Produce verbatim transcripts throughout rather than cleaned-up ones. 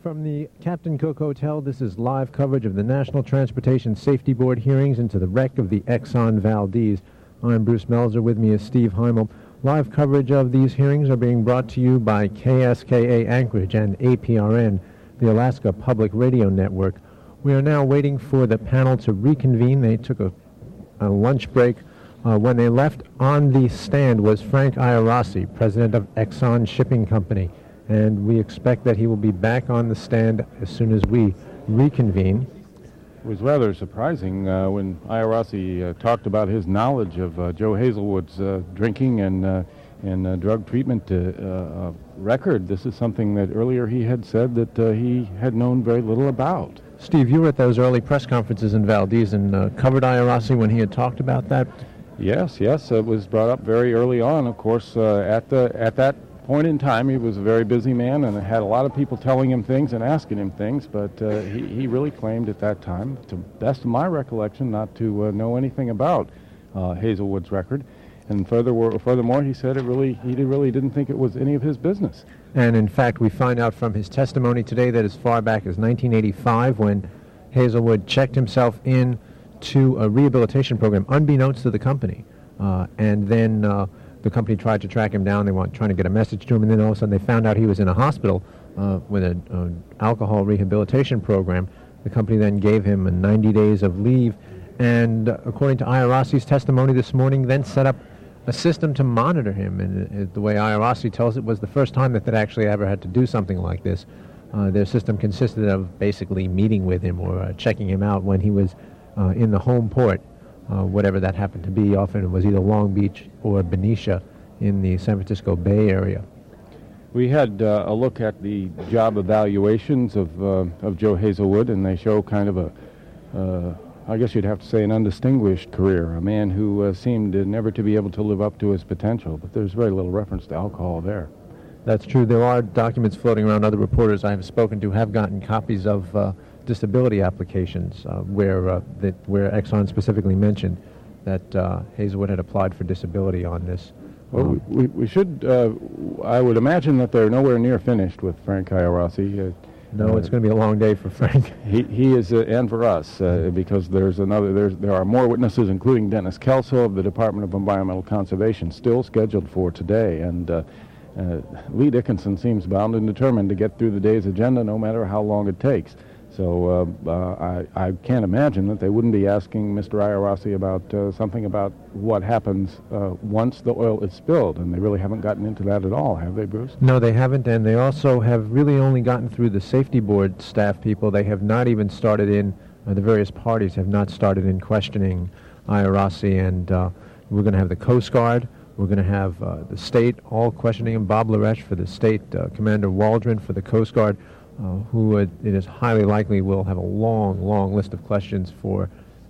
From the Captain Cook Hotel, this is live coverage of the National Transportation Safety Board hearings into the wreck of the Exxon Valdez. I'm Bruce Melzer. With me is Steve Heimel. Live coverage of these hearings are being brought to you by K S K A Anchorage and A P R N, the Alaska Public Radio Network. We are now waiting for the panel to reconvene. They took a, a lunch break. Uh, when they left, on the stand was Frank Iarossi, president of Exxon Shipping Company. And we expect that he will be back on the stand as soon as we reconvene. It was rather surprising uh, when Iarossi uh, talked about his knowledge of uh, Joe Hazelwood's uh, drinking and uh, and uh, drug treatment uh, uh, record. This is something that earlier he had said that uh, he had known very little about. Steve, you were at those early press conferences in Valdez and uh, covered Iarossi when he had talked about that? Yes, yes, it was brought up very early on. Of course, uh, at the at that point in time, he was a very busy man and had a lot of people telling him things and asking him things, but uh, he, he really claimed at that time, to the best of my recollection, not to uh, know anything about uh, Hazelwood's record. And further, furthermore, he said it really he really didn't think it was any of his business. And in fact, we find out from his testimony today that as far back as nineteen eighty-five, when Hazelwood checked himself in to a rehabilitation program, unbeknownst to the company, uh, and then uh, the company tried to track him down. They were trying to get a message to him, and then all of a sudden they found out he was in a hospital uh, with an alcohol rehabilitation program. The company then gave him ninety days of leave, and uh, according to Iarossi's testimony this morning, then set up a system to monitor him. And uh, the way Iarossi tells it was the first time that they actually ever had to do something like this. Uh, their system consisted of basically meeting with him or uh, checking him out when he was uh, in the home port. Uh, whatever that happened to be. Often it was either Long Beach or Benicia in the San Francisco Bay Area. We had uh, a look at the job evaluations of uh, of Joe Hazelwood, and they show kind of a, uh, I guess you'd have to say, an undistinguished career, a man who uh, seemed uh, never to be able to live up to his potential, but there's very little reference to alcohol there. That's true. There are documents floating around. Other reporters I have spoken to have gotten copies of uh, disability applications uh, where uh, that where Exxon specifically mentioned that uh, Hazelwood had applied for disability on this. Well, um, we, we should, uh, I would imagine that they're nowhere near finished with Frank Iarossi. Uh, no, uh, it's going to be a long day for Frank. He he is, uh, and for us, uh, because there's another, there's, there are more witnesses, including Dennis Kelso of the Department of Environmental Conservation, still scheduled for today. And uh, uh, Lee Dickinson seems bound and determined to get through the day's agenda no matter how long it takes. So uh, uh, I, I can't imagine that they wouldn't be asking Mister Iarossi about uh, something about what happens uh, once the oil is spilled, and they really haven't gotten into that at all, have they, Bruce? No, they haven't, and they also have really only gotten through the safety board staff people. They have not even started in, uh, the various parties have not started in questioning Iarossi, and uh, we're going to have the Coast Guard, we're going to have uh, the state all questioning him, Bob Laresh for the state, uh, Commander Waldron for the Coast Guard, Uh, who uh, it is highly likely will have a long, long list of questions for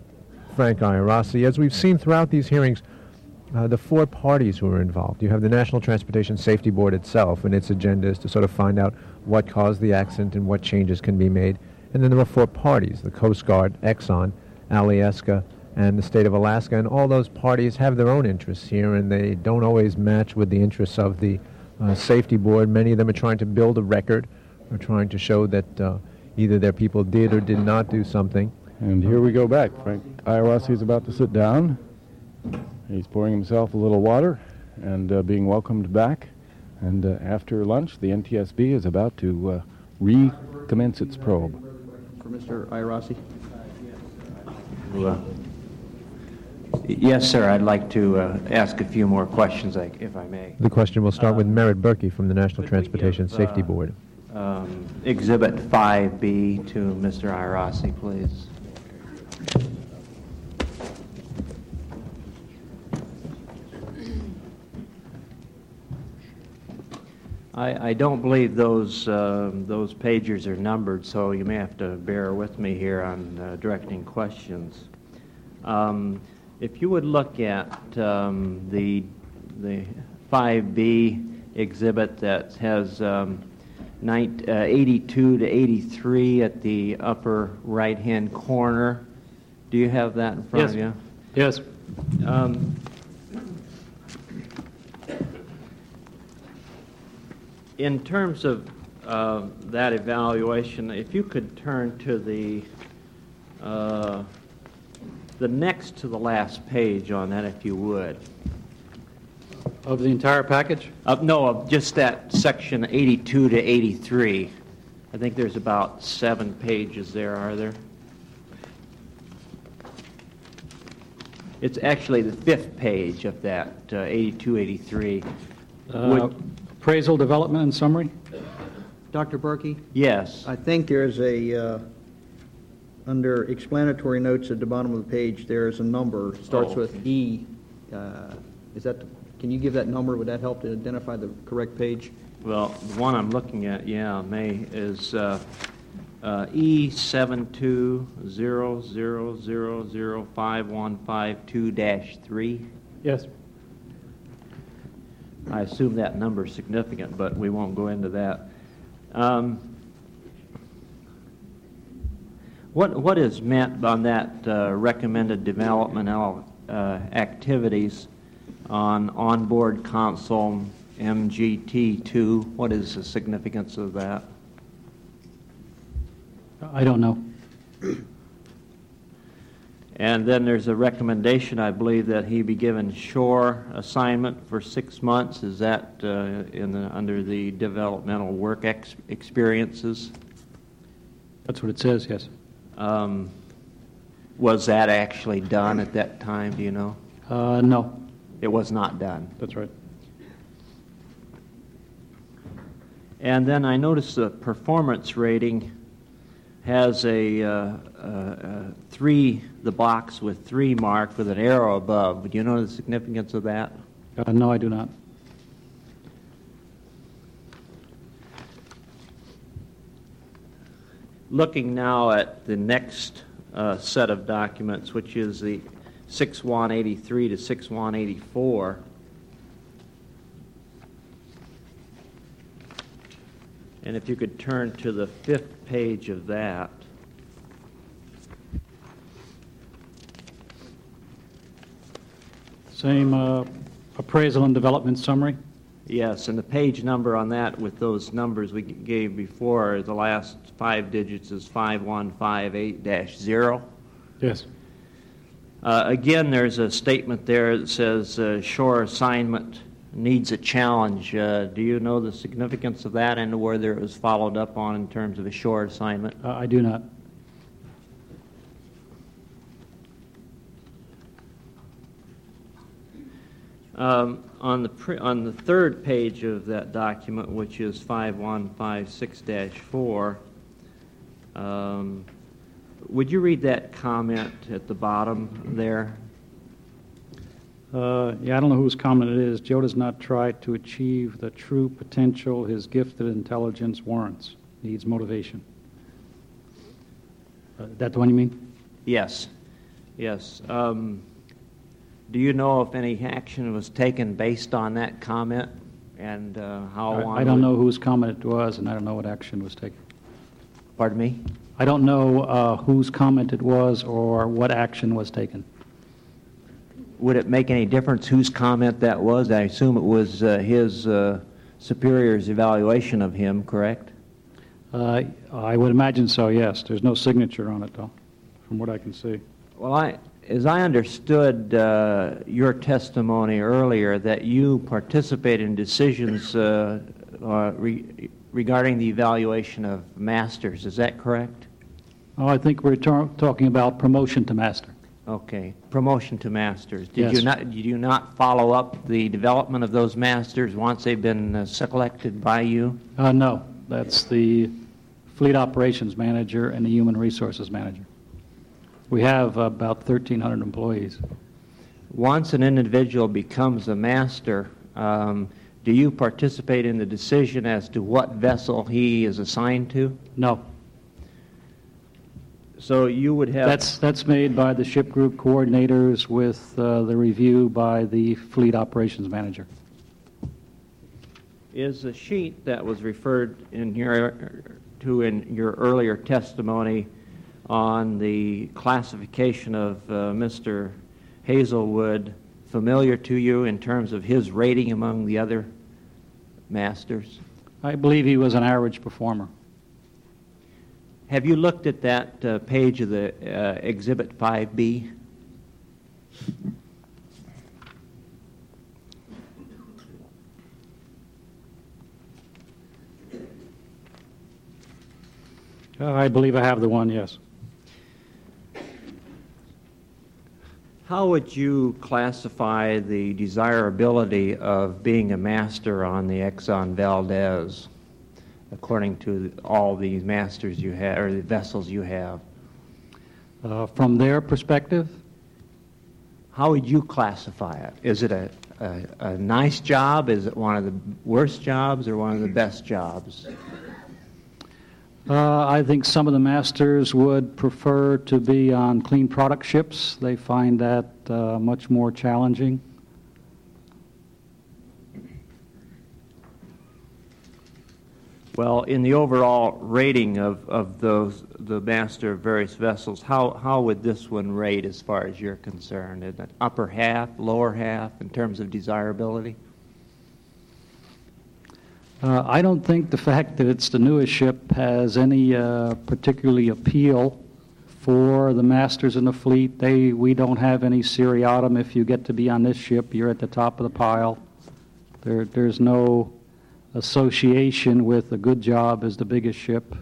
Frank Iarossi. As we've seen throughout these hearings, uh, the four parties who are involved. You have the National Transportation Safety Board itself, and its agenda is to sort of find out what caused the accident and what changes can be made. And then there are four parties, the Coast Guard, Exxon, Alyeska, and the state of Alaska. And all those parties have their own interests here, and they don't always match with the interests of the uh, Safety Board. Many of them are trying to build a record, are trying to show that uh, either their people did or did not do something. And here we go back. Frank Iarossi is about to sit down. He's pouring himself a little water and uh, being welcomed back. And uh, after lunch, the N T S B is about to uh, recommence its probe. For Mister Iarossi? Uh, yes, sir. I'd like to uh, ask a few more questions, if I may. The question will start uh, with Merritt Berkey from the National Could Transportation give, Safety uh, Board. Um, Exhibit five B to Mister Iarossi, please. I, I don't believe those uh, those pages are numbered, so you may have to bear with me here on uh, directing questions. Um, if you would look at um, the the five B exhibit that has um, nine, uh, eighty-two to eighty-three at the upper right-hand corner. Do you have that in front yes. of you? Yes. Um, in terms of uh, that evaluation, if you could turn to the uh, the next to the last page on that, if you would. Of the entire package? Uh, no, of just that section eighty-two to eighty-three. I think there's about seven pages there, are there? It's actually the fifth page of that, uh, eighty-two, eighty-three. Uh, Would- appraisal, development, and summary? Doctor Berkey, Yes. I think there's a, uh, under explanatory notes at the bottom of the page, there's a number, starts Oh. with E. Uh, Is that, the- can you give that number? Would that help to identify the correct page? Well, the one I'm looking at, yeah, May, is uh, uh, E seven two zero zero zero zero five one five two dash three. Yes. I assume that number is significant, but we won't go into that. Um, what what is meant on that uh, recommended developmental uh, activities on onboard console M G T two? What is the significance of that? I don't know. And then there's a recommendation, I believe, that he be given shore assignment for six months. Is that uh, in the under the developmental work ex experiences? That's what it says, yes. Um, was that actually done at that time? Do you know? Uh, no, It was not done. that's right. And then I noticed the performance rating has a uh, uh, uh, three, the box with three marked with an arrow above. Do you know the significance of that? Uh, no, I do not. Looking now at the next uh, set of documents, which is the six one eighty-three to six one eighty-four. And if you could turn to the fifth page of that. Same uh, appraisal and development summary? Yes, and the page number on that with those numbers we g- gave before, the last five digits is five one five eight dash zero. Yes. Uh, again, there's a statement there that says uh, shore assignment needs a challenge. Uh, do you know the significance of that and whether it was followed up on in terms of a shore assignment? Uh, I do not. Um, on the pre- on the third page of that document, which is five one five six dash four, um, would you read that comment at the bottom there? Uh, yeah, I don't know whose comment it is. Joe does not try to achieve the true potential his gifted intelligence warrants. Needs motivation. Uh, that the one you mean? Yes, yes. Um, do you know if any action was taken based on that comment, and uh, how long? I, I don't would- know whose comment it was, and I don't know what action was taken. Pardon me? I don't know uh, whose comment it was or what action was taken. Would it make any difference whose comment that was? I assume it was uh, his uh, superior's evaluation of him, correct? Uh, I would imagine so, yes. There's no signature on it, though, from what I can see. Well, I, as I understood uh, your testimony earlier, that you participate in decisions uh, uh, re regarding the evaluation of masters. Is that correct? Oh, I think we're tar talking about promotion to master. Okay, promotion to masters. Did Yes. you not? Did you not follow up the development of those masters once they've been uh, selected by you? Uh, no, that's the fleet operations manager and the human resources manager. We have about thirteen hundred employees. Once an individual becomes a master, um, do you participate in the decision as to what vessel he is assigned to? No, So you would have... that's that's made by the ship group coordinators with uh, the review by the fleet operations manager. Is the sheet that was referred in your, to in your earlier testimony on the classification of uh, Mister Hazelwood familiar to you in terms of his rating among the other masters? I believe he was an average performer. Have you looked at that uh, page of the uh, Exhibit five B? Uh, I believe I have the one, yes. How would you classify the desirability of being a master on the Exxon Valdez, according to all the masters you have, or the vessels you have? Uh, from their perspective, how would you classify it? Is it a, a, a nice job? Is it one of the worst jobs or one of the best jobs? Uh, I think some of the masters would prefer to be on clean product ships. They find that uh, much more challenging. Well, in the overall rating of, of those, the master of various vessels, how, how would this one rate as far as you're concerned? In the upper half, lower half, in terms of desirability? Uh, I don't think the fact that it's the newest ship has any uh, particularly appeal for the masters in the fleet. They, we don't have any seriatim. If you get to be on this ship, you're at the top of the pile. There, there's no association with a good job as the biggest ship.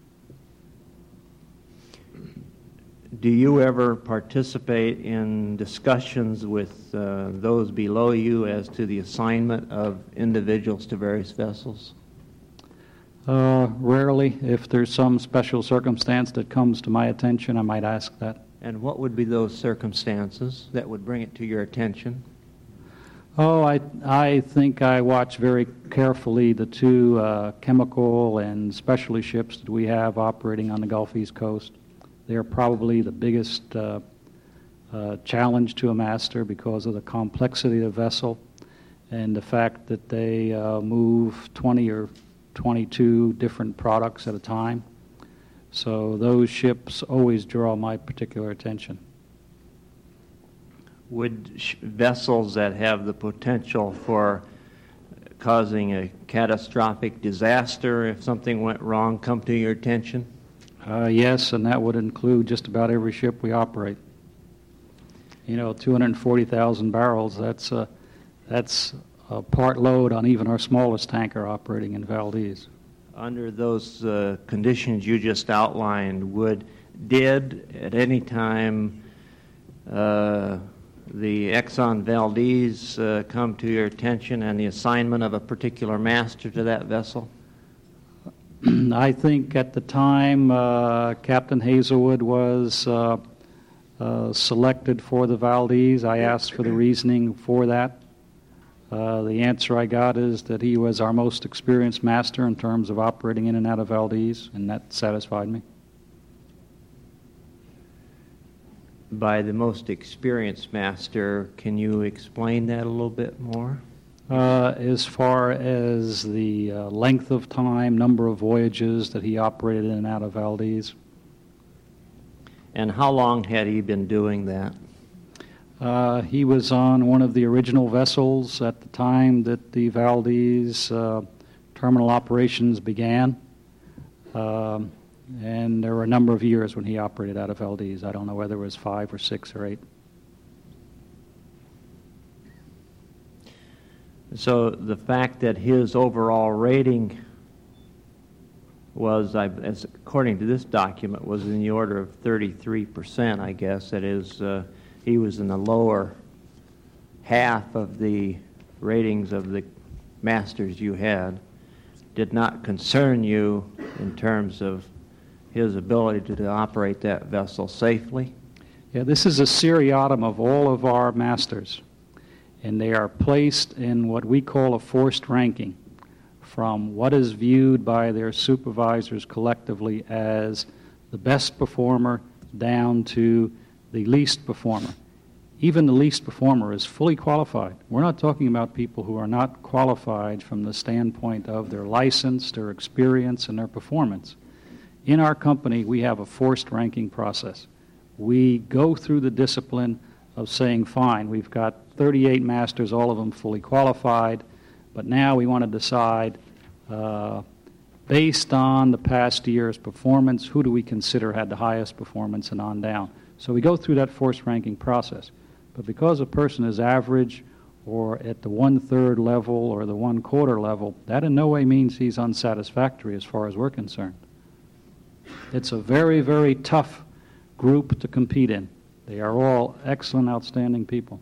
Do you ever participate in discussions with uh, those below you as to the assignment of individuals to various vessels? Uh, rarely. If there's some special circumstance that comes to my attention, I might ask that. And what would be those circumstances that would bring it to your attention? Oh, I, I think I watch very carefully the two uh, chemical and specialty ships that we have operating on the Gulf East Coast. They are probably the biggest uh, uh, challenge to a master because of the complexity of the vessel and the fact that they uh, move twenty or twenty-two different products at a time. So those ships always draw my particular attention. Would sh- vessels that have the potential for causing a catastrophic disaster if something went wrong come to your attention? Uh, yes, and that would include just about every ship we operate. You know, two hundred forty thousand barrels, that's a, that's a part load on even our smallest tanker operating in Valdez. Under those uh, conditions you just outlined, would, did at any time uh, the Exxon Valdez uh, come to your attention and the assignment of a particular master to that vessel? I think at the time uh, Captain Hazelwood was uh, uh, selected for the Valdez. I asked for the reasoning for that. Uh, the answer I got is that he was our most experienced master in terms of operating in and out of Valdez, and that satisfied me. By the most experienced master, can you explain that a little bit more? Uh, as far as the uh, length of time, number of voyages that he operated in and out of Valdez. And how long had he been doing that? Uh, he was on one of the original vessels at the time that the Valdez uh, terminal operations began. Um, and there were a number of years when he operated out of Valdez. I don't know whether it was five or six or eight. So the fact that his overall rating was, I, as according to this document, was in the order of thirty-three percent, I guess. That is, uh, he was in the lower half of the ratings of the masters you had, did not concern you in terms of his ability to, to operate that vessel safely? Yeah, this is a seriatim of all of our masters, and they are placed in what we call a forced ranking from what is viewed by their supervisors collectively as the best performer down to the least performer. Even the least performer is fully qualified. We're not talking about people who are not qualified from the standpoint of their license, their experience, and their performance. In our company, we have a forced ranking process. We go through the discipline of saying, fine, we've got thirty-eight masters, all of them fully qualified, but now we want to decide uh, based on the past year's performance, who do we consider had the highest performance and on down. So we go through that forced ranking process. But because a person is average or at the one-third level or the one-quarter level, that in no way means he's unsatisfactory as far as we're concerned. It's a very, very tough group to compete in. They are all excellent, outstanding people.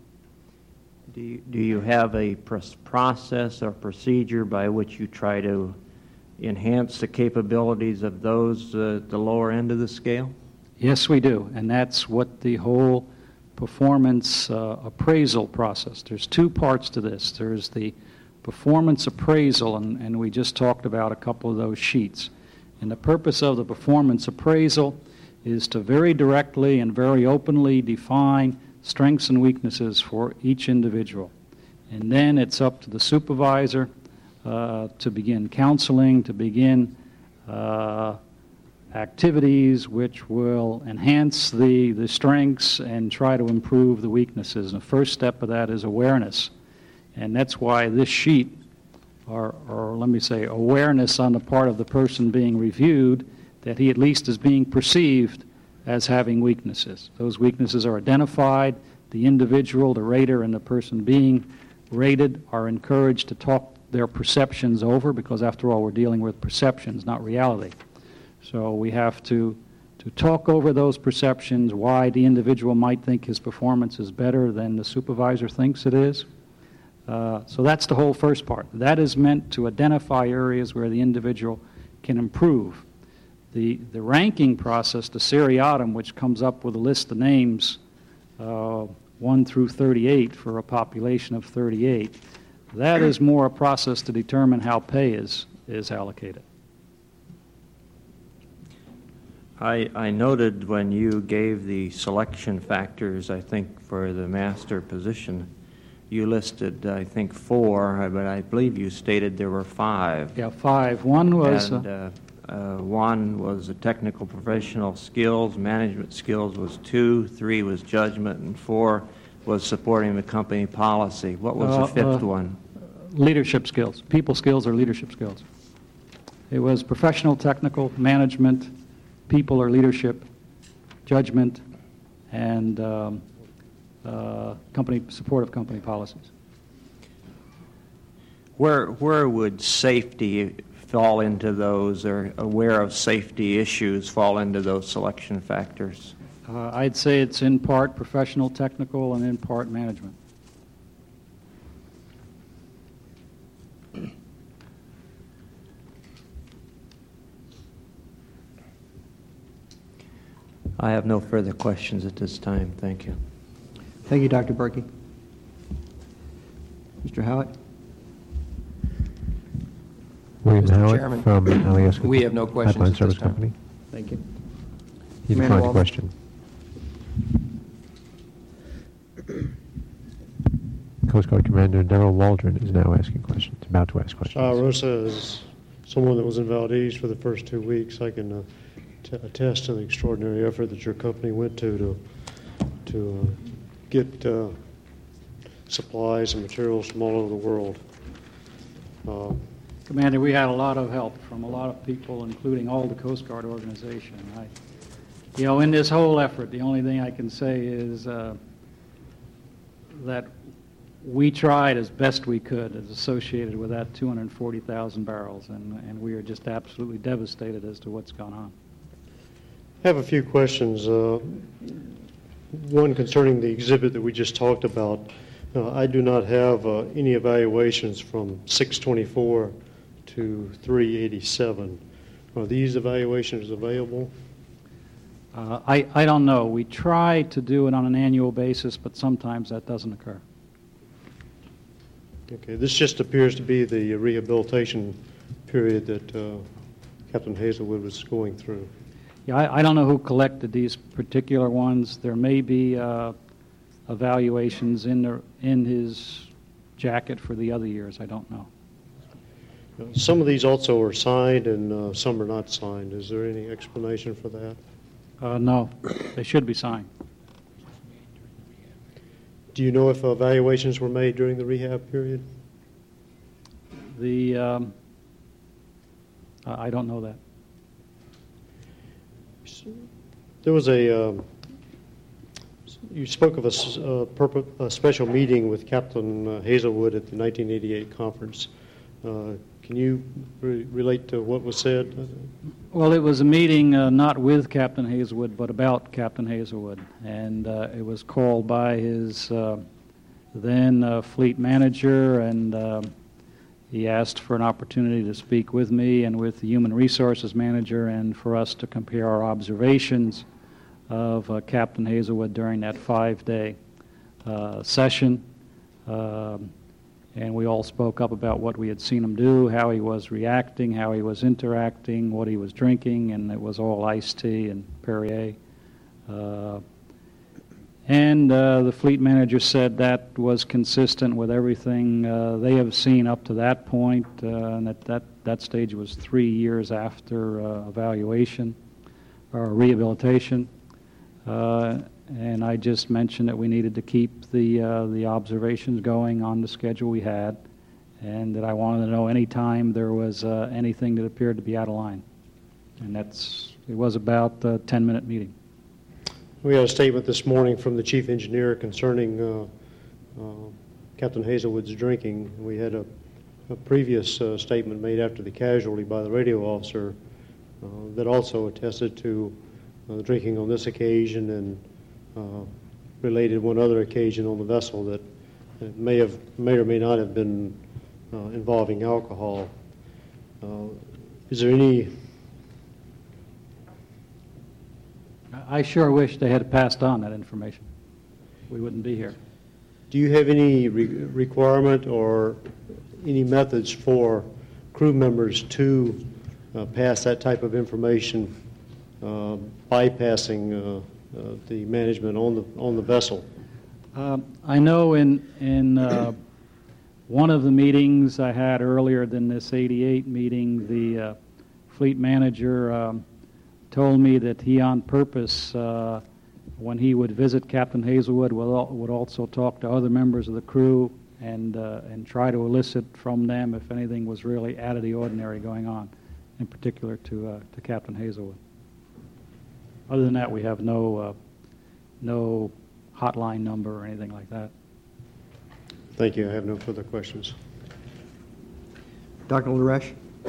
Do you, do you have a pr- process or procedure by which you try to enhance the capabilities of those uh, at the lower end of the scale? Yes, we do, and that's what the whole performance uh, appraisal process. There's two parts to this. There's the performance appraisal, and, and we just talked about a couple of those sheets. And the purpose of the performance appraisal is to very directly and very openly define strengths and weaknesses for each individual. And then it's up to the supervisor uh, to begin counseling, to begin uh, activities which will enhance the, the strengths and try to improve the weaknesses. And the first step of that is awareness. And that's why this sheet, or, or let me say awareness on the part of the person being reviewed, that he at least is being perceived as having weaknesses. Those weaknesses are identified. The individual, the rater, and the person being rated are encouraged to talk their perceptions over, because after all, we're dealing with perceptions, not reality. So we have to, to talk over those perceptions, why the individual might think his performance is better than the supervisor thinks it is. Uh, so that's the whole first part. That is meant to identify areas where the individual can improve. The, the ranking process, the seriatim, which comes up with a list of names, uh, one through thirty-eight for a population of thirty-eight, that is more a process to determine how pay is, is allocated. I, I noted when you gave the selection factors, I think, for the master position, you listed, I think, four, but I believe you stated there were five. Yeah, five. One was... And, uh, uh, one was the technical professional skills, management skills was two, three was judgment, and four was supporting the company policy. What was uh, the fifth uh, one? Leadership skills. People skills or leadership skills. It was professional, technical, management, people or leadership, judgment, and um, uh, company support of company policies. Where where would safety fall into those, or aware of safety issues fall into those selection factors? Uh, I'd say it's in part professional, technical, and in part management. I have no further questions at this time. Thank you. Thank you, Doctor Berkey. Mister Howitt? William Mister Howard Chairman, from Alyeska we have no questions Pipeline at this Service time. Company. Thank you. You Commander declined the Walden. question. Coast Guard Commander Darrell Waldron is now asking questions, about to ask questions. Uh, Rosa is someone that was in Valdez for the first two weeks. I can uh, t- attest to the extraordinary effort that your company went to to, to uh, get uh, supplies and materials from all over the world. Uh, Commander, we had a lot of help from a lot of people, including all the Coast Guard organization. I, you know, in this whole effort, the only thing I can say is uh, that we tried as best we could as associated with that two hundred forty thousand barrels, and, and we are just absolutely devastated as to what's gone on. I have a few questions. Uh, one concerning the exhibit that we just talked about. Uh, I do not have uh, any evaluations from six twenty-four to three eighty-seven. Are these evaluations available? Uh, I, I don't know. We try to do it on an annual basis, but sometimes that doesn't occur. Okay, this just appears to be the rehabilitation period that uh, Captain Hazelwood was going through. Yeah, I, I don't know who collected these particular ones. There may be uh, evaluations in the, in his jacket for the other years. I don't know. Some of these also are signed and uh, some are not signed. Is there any explanation for that? Uh, no, they should be signed. Do you know if evaluations were made during the rehab period? The um, Uh, I don't know that. There was a, um, you spoke of a, s- a purpo- a special meeting with Captain uh, Hazelwood at the nineteen eighty-eight conference. Uh, Can you re- relate to what was said? Well, it was a meeting uh, not with Captain Hazelwood, but about Captain Hazelwood, and uh, it was called by his uh, then uh, fleet manager, and uh, he asked for an opportunity to speak with me and with the human resources manager, and for us to compare our observations of uh, Captain Hazelwood during that five-day uh, session. Um, And we all spoke up about what we had seen him do, how he was reacting, how he was interacting, what he was drinking, and it was all iced tea and Perrier. Uh, and uh, the fleet manager said that was consistent with everything uh, they have seen up to that point, uh, and that, that that stage was three years after uh, evaluation or rehabilitation. Uh, And I just mentioned that we needed to keep the uh, the observations going on the schedule we had, and that I wanted to know any time there was uh, anything that appeared to be out of line. And that's it was about a ten-minute meeting. We had a statement this morning from the chief engineer concerning uh, uh, Captain Hazelwood's drinking. We had a, a previous uh, statement made after the casualty by the radio officer uh, that also attested to uh, drinking on this occasion, and Uh, related one other occasion on the vessel that it may have, may or may not have been uh, involving alcohol. Uh, is there any? I sure wish they had passed on that information. We wouldn't be here. Do you have any re- requirement or any methods for crew members to uh, pass that type of information, uh, bypassing Uh, Uh, the management on the on the vessel? Um, I know in in uh, one of the meetings I had earlier than this eighty-eight meeting, the uh, fleet manager um, told me that he on purpose, uh, when he would visit Captain Hazelwood, would, al- would also talk to other members of the crew and uh, and try to elicit from them if anything was really out of the ordinary going on, in particular to uh, to Captain Hazelwood. Other than that, we have no uh, no hotline number or anything like that. Thank you. I have no further questions. Doctor Laresh?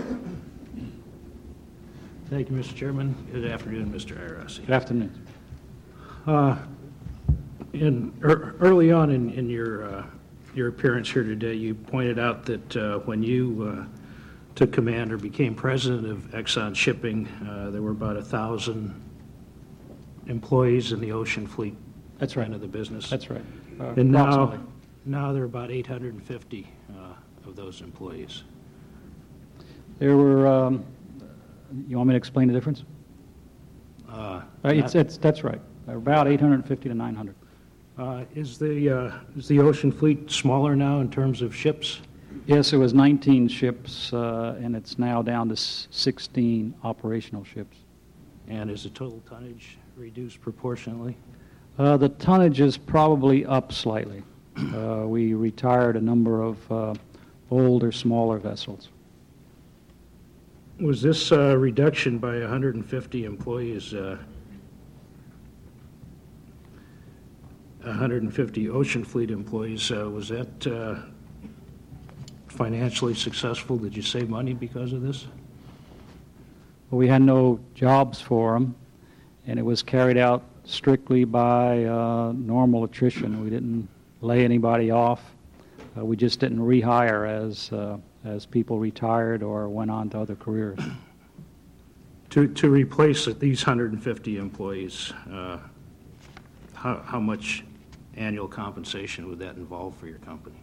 Thank you, Mister Chairman. Good afternoon, Mister Iarossi. Good afternoon. Uh, in, er, early on in, in your uh, your appearance here today, you pointed out that uh, when you uh, took command or became president of Exxon Shipping, uh, there were about a thousand employees in the ocean fleet. That's right. End of the business. That's right. Uh, And now, approximately. now there are about eight hundred fifty uh, of those employees. There were. Um, you want me to explain the difference? Uh, Uh, it's, not- it's that's right. About eight hundred fifty to nine hundred. uh, is the uh, is the ocean fleet smaller now in terms of ships? Yes, it was nineteen ships, uh, and it's now down to s- sixteen operational ships. And is the total tonnage reduced proportionally? Uh, the tonnage is probably up slightly. Uh, we retired a number of uh, older, smaller vessels. Was this uh, reduction by one hundred fifty employees, uh, one hundred fifty Ocean Fleet employees, uh, was that uh, financially successful? Did you save money because of this? We had no jobs for them, and it was carried out strictly by uh, normal attrition. We didn't lay anybody off. Uh, we just didn't rehire as uh, as people retired or went on to other careers. To to replace these one hundred fifty employees, uh, how how much annual compensation would that involve for your company?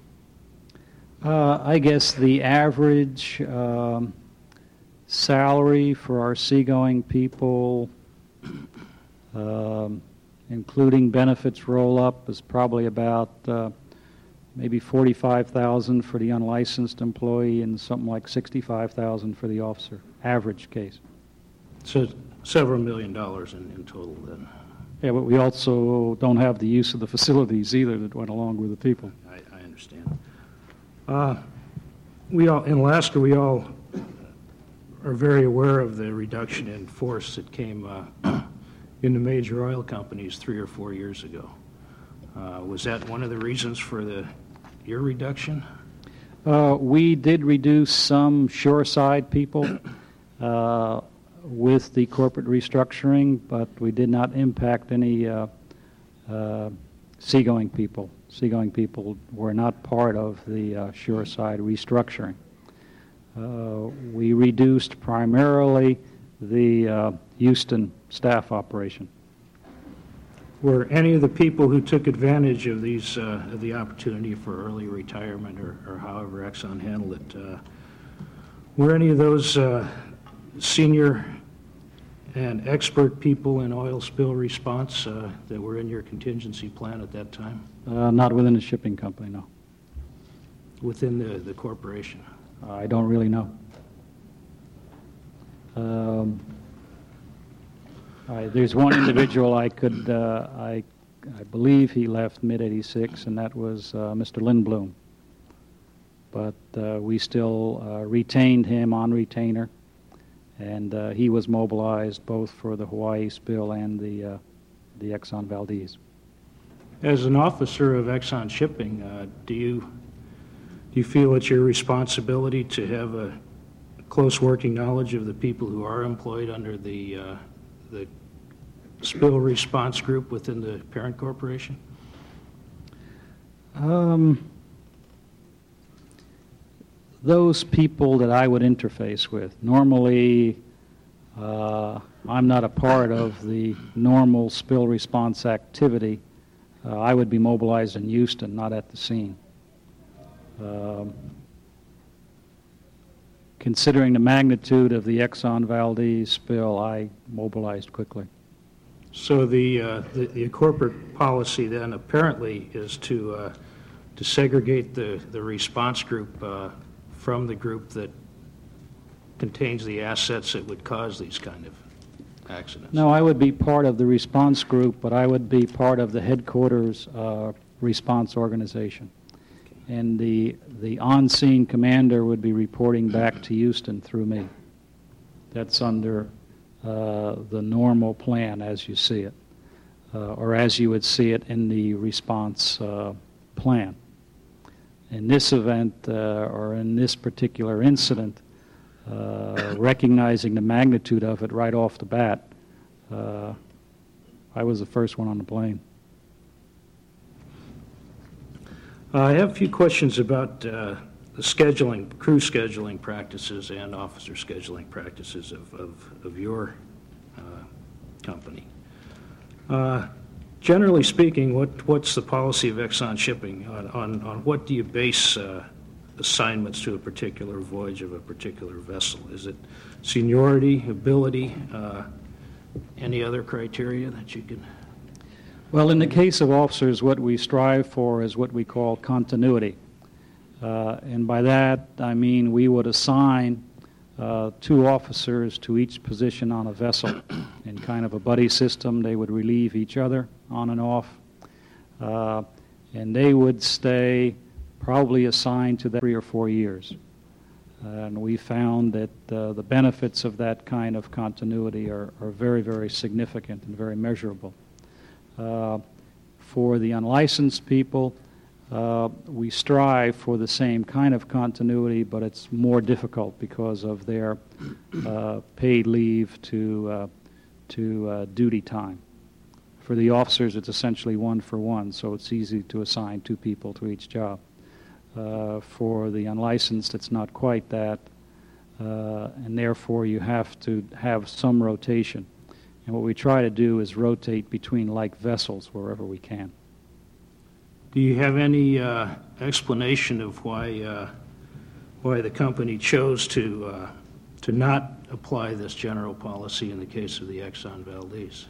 Uh, I guess the average um, salary for our seagoing people, um, including benefits roll-up, is probably about uh, maybe forty-five thousand dollars for the unlicensed employee and something like sixty-five thousand dollars for the officer, average case. So several million dollars in, in total then. Yeah, but we also don't have the use of the facilities either that went along with the people. I, I understand. Uh, we all, in Alaska, we all are very aware of the reduction in force that came uh, in the major oil companies three or four years ago. Uh, was that one of the reasons for the your reduction? Uh, we did reduce some shoreside people uh, with the corporate restructuring, but we did not impact any uh, uh, seagoing people. Seagoing people were not part of the uh, shoreside restructuring. Uh, we reduced primarily the uh, Houston staff operation. Were any of the people who took advantage of these uh, of the opportunity for early retirement, or, or however Exxon handled it, uh, were any of those uh, senior and expert people in oil spill response uh, that were in your contingency plan at that time? Uh, not within the shipping company, no. Within the, the corporation? I don't really know. Um, I, there's one individual I could, uh, I, I believe he left mid eighty-six, and that was uh, Mister Lindblom. But uh, we still uh, retained him on retainer, and uh, he was mobilized both for the Hawaii spill and the, uh, the Exxon Valdez. As an officer of Exxon Shipping, uh, do you do you feel it's your responsibility to have a close working knowledge of the people who are employed under the uh, the spill response group within the parent corporation? Um, those people that I would interface with, normally uh, I'm not a part of the normal spill response activity. Uh, I would be mobilized in Houston, not at the scene. Um, considering the magnitude of the Exxon Valdez spill, I mobilized quickly. So the, uh, the the corporate policy then apparently is to uh, to segregate the, the response group uh, from the group that contains the assets that would cause these kind of accidents. No, I would be part of the response group, but I would be part of the headquarters uh, response organization. And the, the on-scene commander would be reporting back to Houston through me. That's under uh, the normal plan as you see it, uh, or as you would see it in the response uh, plan. In this event, uh, or in this particular incident, uh, recognizing the magnitude of it right off the bat, uh, I was the first one on the plane. Uh, I have a few questions about uh, the scheduling, crew scheduling practices and officer scheduling practices of, of, of your uh, company. Uh, generally speaking, what, what's the policy of Exxon Shipping? On, on, on what do you base uh, assignments to a particular voyage of a particular vessel? Is it seniority, ability, uh, any other criteria that you can... Well, in the case of officers, what we strive for is what we call continuity. Uh, and by that, I mean we would assign uh, two officers to each position on a vessel. In kind of a buddy system, they would relieve each other on and off. Uh, and they would stay probably assigned to that three or four years. And we found that uh, the benefits of that kind of continuity are, are very, very significant and very measurable. Uh, for the unlicensed people, uh, we strive for the same kind of continuity, but it's more difficult because of their uh, paid leave to, uh, to uh, duty time. For the officers, it's essentially one for one, so it's easy to assign two people to each job. Uh, for the unlicensed, it's not quite that, uh, and therefore you have to have some rotation. And what we try to do is rotate between like vessels wherever we can. Do you have any uh, explanation of why uh, why the company chose to uh, to not apply this general policy in the case of the Exxon Valdez?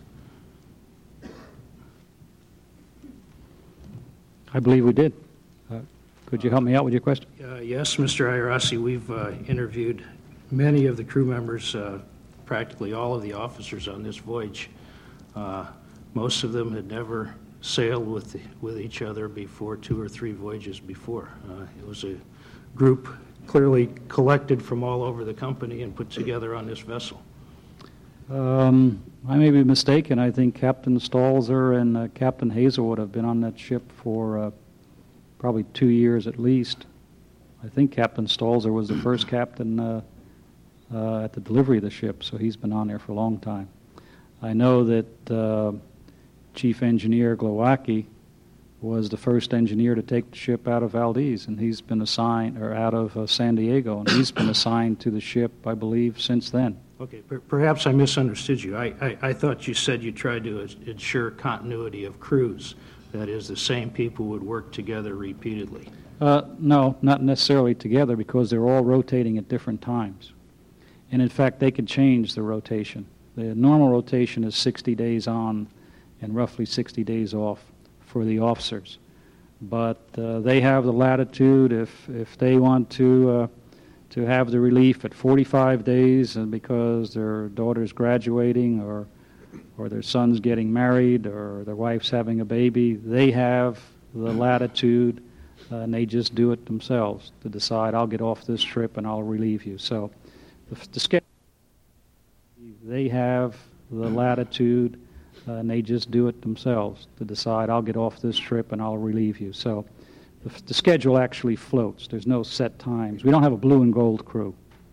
I believe we did. Uh, could you help me out with your question? Uh, yes, Mister Iarassi, we've uh, interviewed many of the crew members, uh, practically all of the officers on this voyage. Uh, most of them had never sailed with the, with each other before, two or three voyages before. Uh, it was a group clearly collected from all over the company and put together on this vessel. Um, I may be mistaken. I think Captain Stalzer and uh, Captain Hazelwood have been on that ship for uh, probably two years at least. I think Captain Stalzer was the first captain uh, uh, at the delivery of the ship, so he's been on there for a long time. I know that uh, Chief Engineer Glowacki was the first engineer to take the ship out of Valdez, and he's been assigned, or out of uh, San Diego, and he's been assigned to the ship, I believe, since then. Okay, per- perhaps I misunderstood you. I, I, I thought you said you tried to ins- ensure continuity of crews. That is, the same people would work together repeatedly. Uh, no, not necessarily together, because they're all rotating at different times. And in fact, they could change the rotation. The normal rotation is sixty days on and roughly sixty days off for the officers. But uh, they have the latitude if, if they want to uh, to have the relief at forty-five days, and because their daughter's graduating or or their son's getting married or their wife's having a baby, they have the latitude uh, and they just do it themselves to decide, I'll get off this trip and I'll relieve you. So the, the schedule, they have the latitude uh, and they just do it themselves to decide, I'll get off this trip and I'll relieve you. So the, the schedule actually floats. There's no set times. We don't have a blue and gold crew.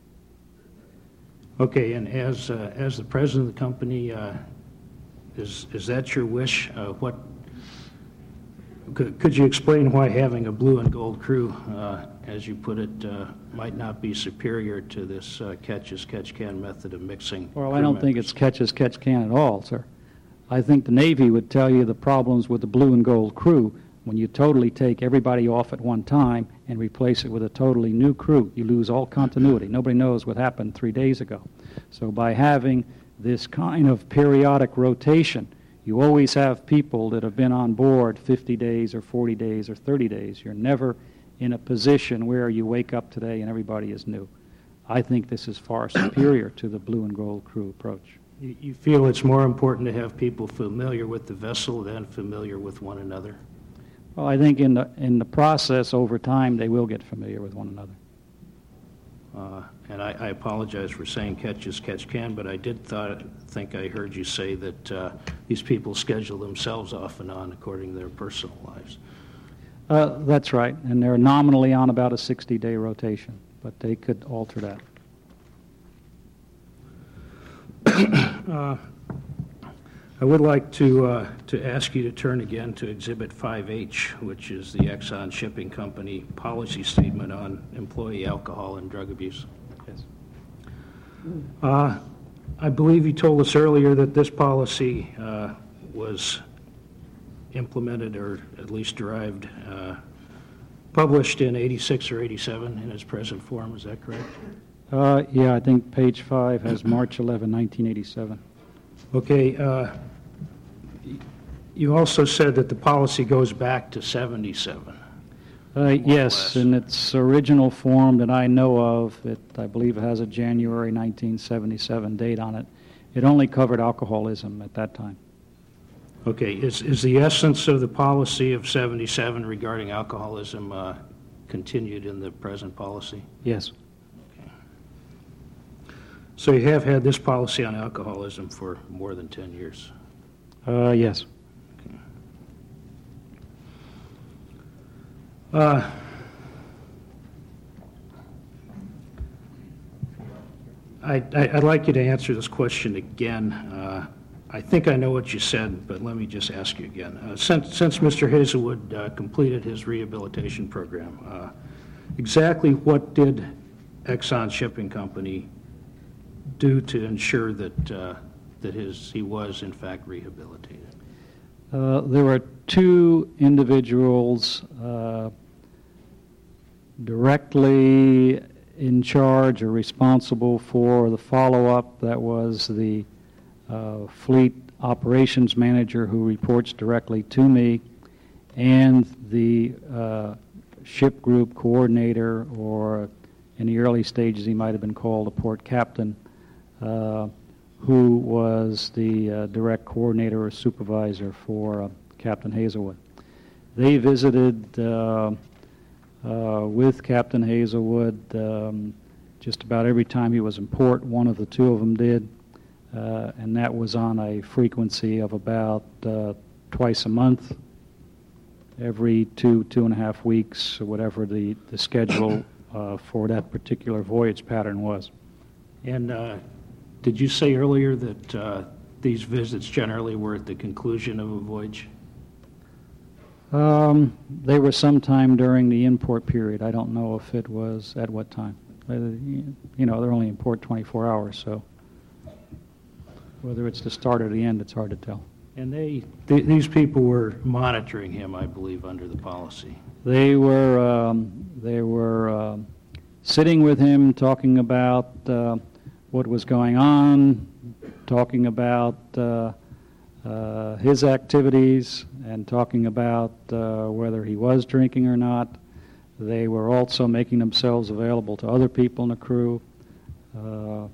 Okay, and as uh, as the president of the company, uh, is is that your wish? Uh, what could, could you explain why having a blue and gold crew, uh, as you put it, uh, might not be superior to this uh, catch-as-catch-can method of mixing? Well, crew I don't members? think it's catch-as-catch-can at all, sir. I think the Navy would tell you the problems with the blue and gold crew. When you totally take everybody off at one time and replace it with a totally new crew, you lose all continuity. Nobody knows what happened three days ago. So by having this kind of periodic rotation, you always have people that have been on board fifty days or forty days or thirty days. You're never in a position where you wake up today and everybody is new. I think this is far superior to the blue and gold crew approach. You, you feel it's more important to have people familiar with the vessel than familiar with one another? Well, I think in the in the process, over time, they will get familiar with one another. Uh, and I, I apologize for saying catch as catch can, but I did thought, think I heard you say that uh, these people schedule themselves off and on according to their personal lives. Uh, that's right, and they're nominally on about a sixty-day rotation, but they could alter that. uh, I would like to uh, to ask you to turn again to Exhibit five H, which is the Exxon Shipping Company policy statement on employee alcohol and drug abuse. Yes. Uh, I believe you told us earlier that this policy uh, was implemented, or at least derived, uh, published in eighty-six or eighty-seven in its present form. Is that correct? Uh, yeah, I think page five has March eleventh, nineteen eighty-seven. Okay. Uh, you also said that the policy goes back to seventy-seven. Uh, yes, in its original form that I know of, it I believe it has a January nineteen seventy-seven date on it. It only covered alcoholism at that time. Okay. Is is the essence of the policy of seventy-seven regarding alcoholism uh, continued in the present policy? Yes. So you have had this policy on alcoholism for more than ten years? Uh, yes. Okay. Uh, I, I, I'd like you to answer this question again. Uh, I think I know what you said, but let me just ask you again. Uh, since, since Mister Hazelwood uh, completed his rehabilitation program, uh, exactly what did Exxon Shipping Company do to ensure that uh, that his he was in fact rehabilitated? Uh, there were two individuals uh, directly in charge or responsible for the follow-up. That was the uh, fleet operations manager, who reports directly to me, and the uh, ship group coordinator, or in the early stages he might have been called a port captain, Uh, who was the uh, direct coordinator or supervisor for uh, Captain Hazelwood. They visited uh, uh, with Captain Hazelwood. Um, just about every time he was in port, one of the two of them did, uh, and that was on a frequency of about uh, twice a month, every two, two and a half weeks, or whatever the, the schedule uh, for that particular voyage pattern was. And uh, did you say earlier that uh, these visits generally were at the conclusion of a voyage? Um, they were sometime during the import period. I don't know if it was at what time. Uh, you know, they're only in port twenty-four hours, so whether it's the start or the end, it's hard to tell. And they, th- these people were monitoring him, I believe, under the policy. They were um, they were um, sitting with him, talking about uh, what was going on, talking about uh, uh, his activities, and talking about uh, whether he was drinking or not. They were also making themselves available to other people in the crew. Uh,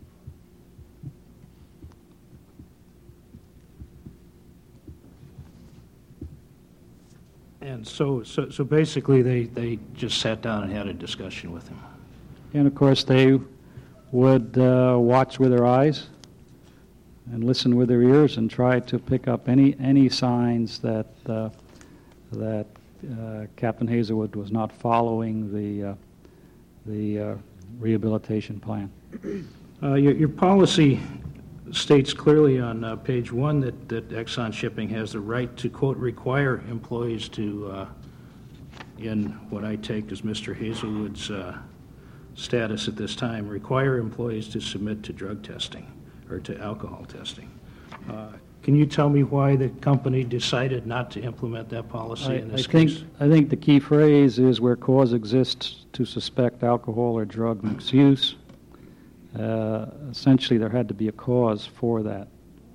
And so, so, so basically, they, they just sat down and had a discussion with him. and of course, they would uh, watch with their eyes and listen with their ears and try to pick up any any signs that uh, that uh, Captain Hazelwood was not following the uh, the uh, rehabilitation plan. Uh, your, your policy states clearly on uh, page one that, that Exxon Shipping has the right to, quote, require employees to, uh, in what I take as Mister Hazelwood's uh, status at this time, require employees to submit to drug testing or to alcohol testing. Uh, can you tell me why the company decided not to implement that policy I, in this I think, case? I think the key phrase is where cause exists to suspect alcohol or drug misuse. Uh, essentially, there had to be a cause for that.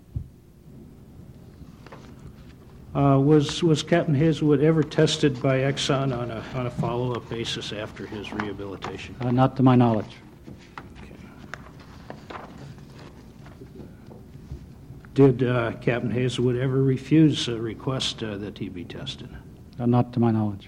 Uh, was was Captain Hazelwood ever tested by Exxon on a on a follow-up basis after his rehabilitation? Uh, not to my knowledge. Did uh, Captain Hazelwood ever refuse a request uh, that he be tested? Uh, not to my knowledge.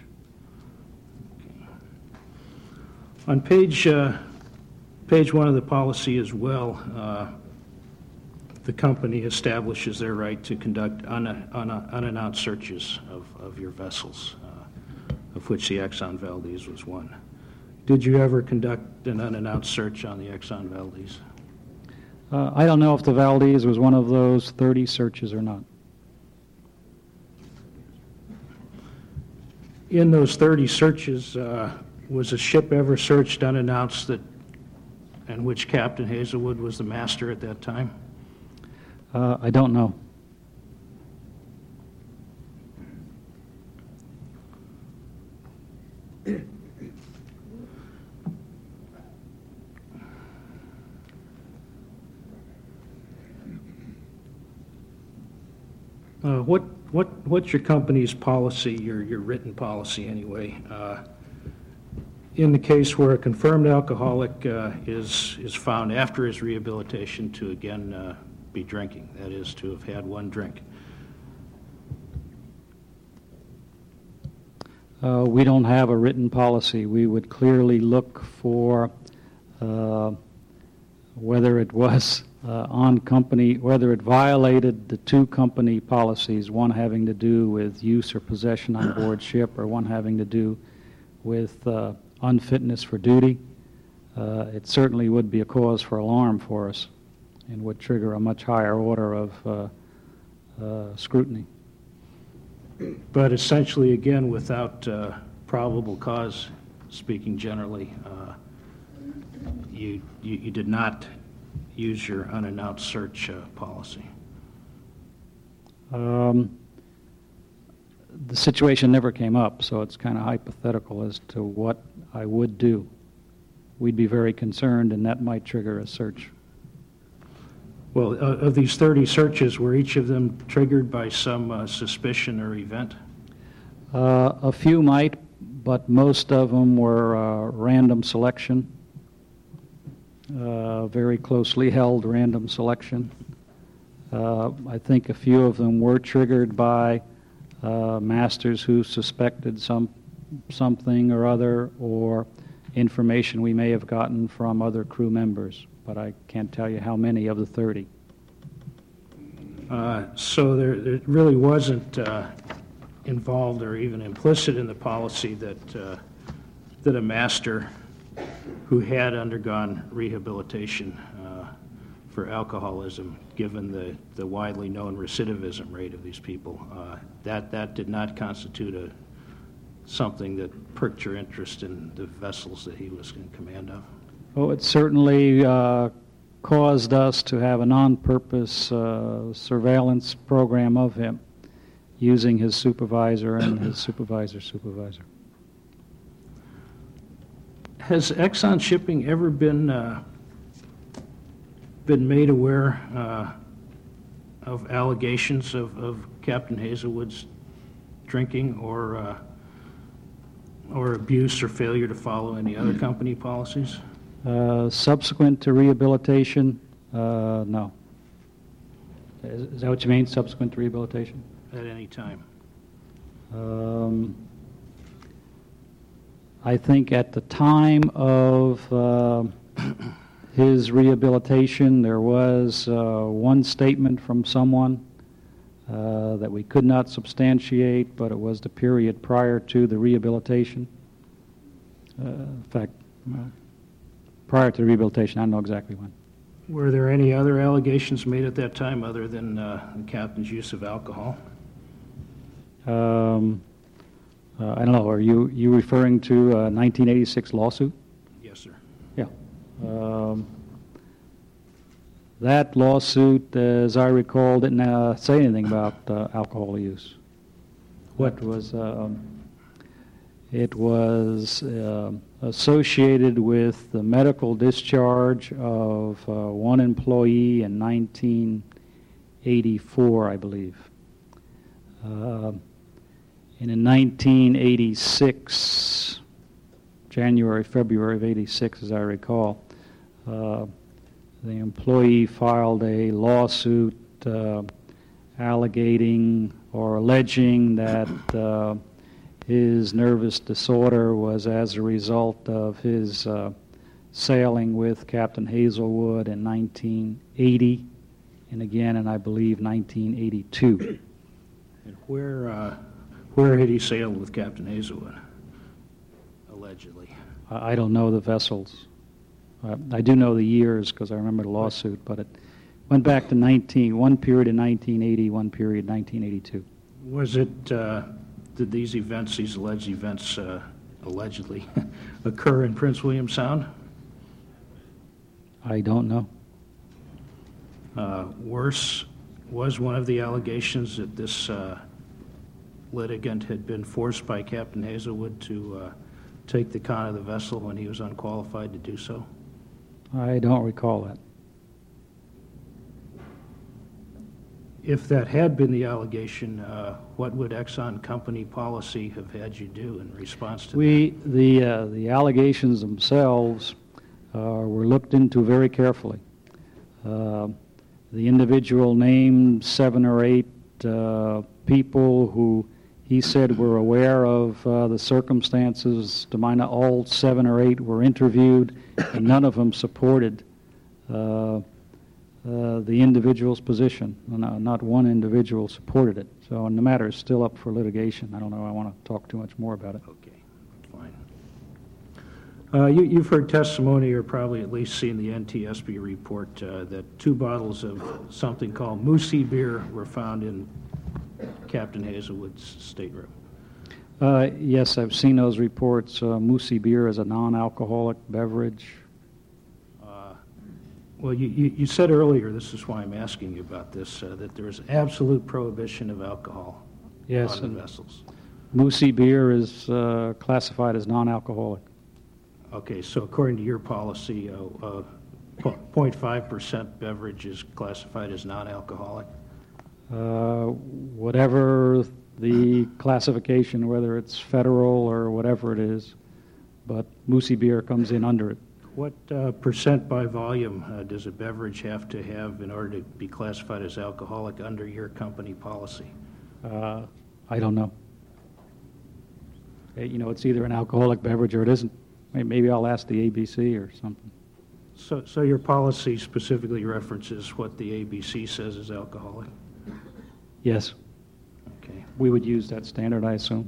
On page uh, page one of the policy as well, uh, the company establishes their right to conduct un- un- unannounced searches of, of your vessels, uh, of which the Exxon Valdez was one. Did you ever conduct an unannounced search on the Exxon Valdez? Uh, I don't know if the Valdez was one of those thirty searches or not. In those thirty searches, uh, was a ship ever searched unannounced that, in which Captain Hazelwood was the master at that time? Uh, I don't know. Uh, what what what's your company's policy, your your written policy anyway, uh, in the case where a confirmed alcoholic uh, is is found after his rehabilitation to again uh, be drinking, that is, to have had one drink? Uh, we don't have a written policy. We would clearly look for uh, whether it was uh, on company, whether it violated the two company policies, one having to do with use or possession on board ship, or one having to do with uh, unfitness for duty. Uh, it certainly would be a cause for alarm for us and would trigger a much higher order of uh, uh, scrutiny. But essentially, again, without uh, probable cause, speaking generally, uh, you, you you did not use your unannounced search uh, policy. Um, the situation never came up, so it's kind of hypothetical as to what I would do. We'd be very concerned, and that might trigger a search. Well, uh, of these thirty searches, were each of them triggered by some uh, suspicion or event? Uh, a few might, but most of them were uh, random selection, uh, very closely held random selection. Uh, I think a few of them were triggered by uh, masters who suspected some something or other, or information we may have gotten from other crew members, but I can't tell you how many of the thirty. Uh, So there, there really wasn't uh, involved or even implicit in the policy that, uh, that a master who had undergone rehabilitation uh, for alcoholism, given the, the widely known recidivism rate of these people, uh, that, that did not constitute a, something that perked your interest in the vessels that he was in command of? Oh, it certainly uh, caused us to have a non-purpose uh, surveillance program of him, using his supervisor and his supervisor's supervisor. Has Exxon Shipping ever been uh, been made aware uh, of allegations of, of Captain Hazelwood's drinking or uh, or abuse or failure to follow any other company policies? Uh, subsequent to rehabilitation, uh, no. Is, is that what you mean, subsequent to rehabilitation? At any time? Um, I think at the time of uh, his rehabilitation, there was uh, one statement from someone uh, that we could not substantiate, but it was the period prior to the rehabilitation. Uh, in fact, uh, prior to the rehabilitation, I don't know exactly when. Were there any other allegations made at that time other than uh, the captain's use of alcohol? Um, uh, I don't know. Are you you referring to a nineteen eighty-six lawsuit? Yes, sir. Yeah. Um, that lawsuit, as I recall, didn't uh, say anything about uh, alcohol use. What was um, it was uh, associated with the medical discharge of uh, one employee in nineteen eighty-four, I believe. Uh, and in nineteen eighty-six, January, February of eighty-six, as I recall, uh, the employee filed a lawsuit uh, alleging or alleging that uh, his nervous disorder was as a result of his uh, sailing with Captain Hazelwood in nineteen eighty, and again in, I believe, nineteen eighty-two. And where, uh, where had he sailed with Captain Hazelwood, allegedly? I I don't know the vessels. Uh, I do know the years because I remember the lawsuit, but it went back to nineteen, one period in nineteen eighty, one period nineteen eighty-two. Was it, uh, did these events, these alleged events, uh, allegedly occur in Prince William Sound? I don't know. Uh, worse, was one of the allegations that this uh, litigant had been forced by Captain Hazelwood to uh, take the con of the vessel when he was unqualified to do so? I don't recall that. If that had been the allegation, uh, what would Exxon company policy have had you do in response to We, the, uh, the allegations themselves uh, were looked into very carefully. Uh, the individual named seven or eight uh, people who he said were aware of uh, the circumstances. To my knowledge, all seven or eight were interviewed, and none of them supported uh, uh, the individual's position. No, not one individual supported it. So, and the matter is still up for litigation. I don't know. I want to talk too much more about it. Okay, fine. Uh, you, you've heard testimony, or probably at least seen the N T S B report, uh, that two bottles of something called Moosey beer were found in Captain Hazelwood's stateroom. Uh, yes, I've seen those reports. Uh, Moosey beer is a non-alcoholic beverage. Uh, well, you, you, you said earlier, this is why I'm asking you about this, uh, that there is absolute prohibition of alcohol Yes, on and the vessels. Moosey beer is uh, classified as non-alcoholic. Okay, so according to your policy, uh, uh, zero point five percent beverage is classified as non-alcoholic? Uh, whatever the classification, whether it's federal or whatever it is, but Moosey beer comes in under it. What uh, percent by volume uh, does a beverage have to have in order to be classified as alcoholic under your company policy? Uh, I don't know. Uh, You know, it's either an alcoholic beverage or it isn't. May- Maybe I'll ask the A B C or something. So, so your policy specifically references what the A B C says is alcoholic? Yes, Okay. we would use that standard, I assume.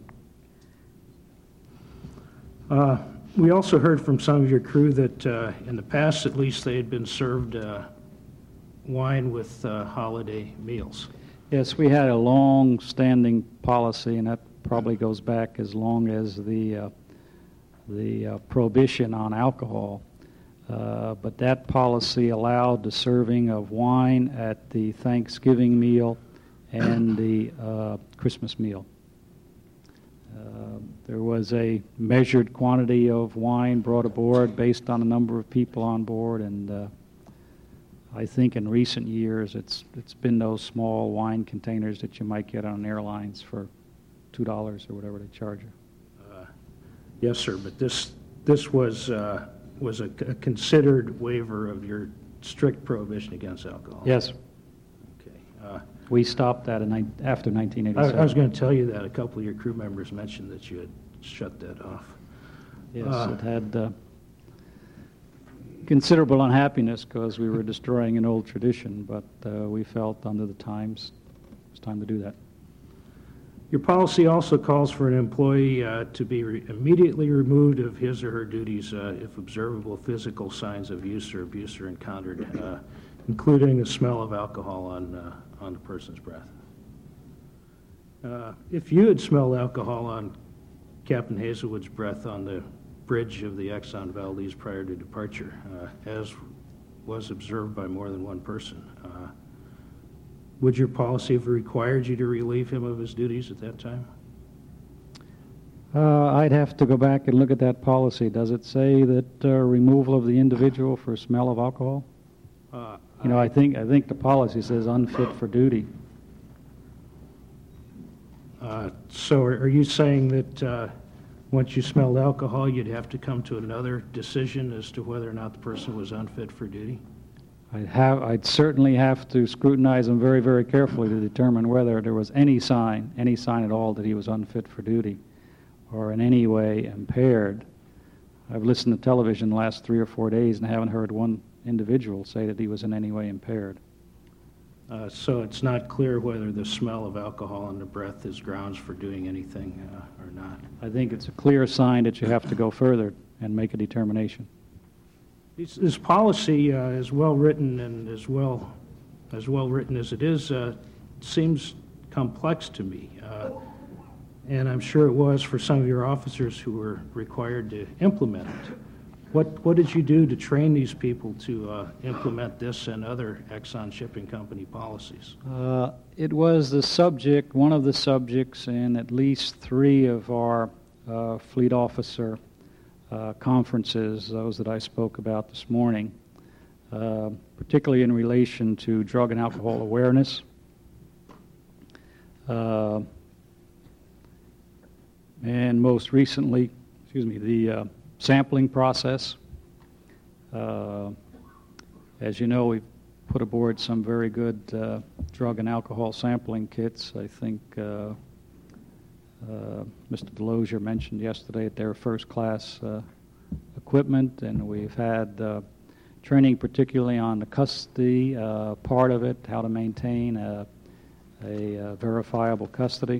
Uh, We also heard from some of your crew that uh, in the past, at least, they had been served uh, wine with uh, holiday meals. Yes, we had a long-standing policy, and that probably goes back as long as the uh, the uh, prohibition on alcohol. Uh, but that policy allowed the serving of wine at the Thanksgiving meal and the uh, Christmas meal. Uh, there was a measured quantity of wine brought aboard based on the number of people on board, and uh, I think in recent years it's it's been those small wine containers that you might get on airlines for two dollars or whatever they charge you. Uh, Yes, sir, but this, this was, uh, was a a considered waiver of your strict prohibition against alcohol? Yes, Okay. Uh, we stopped that in, nine- after nineteen I eighty-seven. I was going to tell you that a couple of your crew members mentioned that you had shut that off. Yes, Uh, it had uh, considerable unhappiness because we were destroying an old tradition, but uh, we felt under the times it was time to do that. Your policy also calls for an employee uh, to be re- immediately removed of his or her duties uh, if observable physical signs of use or abuse are encountered, uh, including the smell of alcohol on, uh, on the person's breath. Uh, If you had smelled alcohol on Captain Hazelwood's breath on the bridge of the Exxon Valdez prior to departure, uh, as was observed by more than one person, uh, would your policy have required you to relieve him of his duties at that time? Uh, I'd have to go back and look at that policy. Does it say that uh, removal of the individual for smell of alcohol? Uh, You know, I think, I think the policy says unfit for duty. Uh, So are are you saying that uh, once you smelled alcohol, you'd have to come to another decision as to whether or not the person was unfit for duty? I'd have, I'd certainly have to scrutinize him very, very carefully to determine whether there was any sign, any sign at all that he was unfit for duty or in any way impaired. I've listened to television the last three or four days and haven't heard one individual say that he was in any way impaired. Uh, So it's not clear whether the smell of alcohol in the breath is grounds for doing anything uh, or not. I think it's a clear sign that you have to go further and make a determination. This, this policy, uh, as well written and as well as well written as it is, uh, seems complex to me, uh, and I'm sure it was for some of your officers who were required to implement it. What what did you do to train these people to uh, implement this and other Exxon Shipping Company policies? Uh, it was the subject, one of the subjects in at least three of our uh, fleet officer uh, conferences, those that I spoke about this morning, uh, particularly in relation to drug and alcohol awareness. Uh, and most recently, excuse me, the uh, sampling process. Uh, as you know, we've put aboard some very good uh, drug and alcohol sampling kits. I think uh, uh, Mister Delosier mentioned yesterday that they're first-class uh, equipment, and we've had uh, training particularly on the custody uh, part of it, how to maintain a, a, a verifiable custody.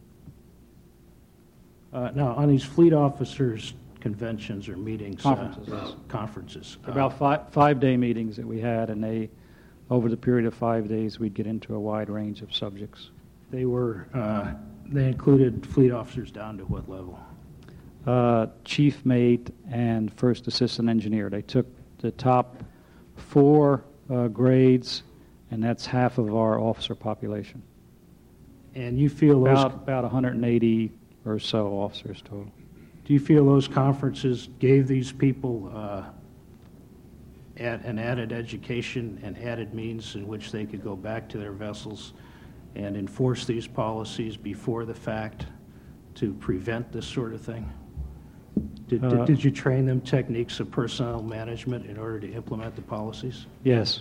Uh, Now, on these fleet officers' conventions or meetings. uh, Conferences, yes. Conferences. uh, About five, five-day meetings that we had, and they, over the period of five days, we'd get into a wide range of subjects. They were, uh, they included fleet officers down to what level? Uh, chief mate and first assistant engineer. They took the top four uh, grades, and that's half of our officer population. And you feel those, About, about one hundred eighty or so officers total. do you feel those conferences gave these people uh, add- an added education and added means in which they could go back to their vessels and enforce these policies before the fact to prevent this sort of thing? Did, did- Uh, did you train them techniques of personnel management in order to implement the policies? Yes.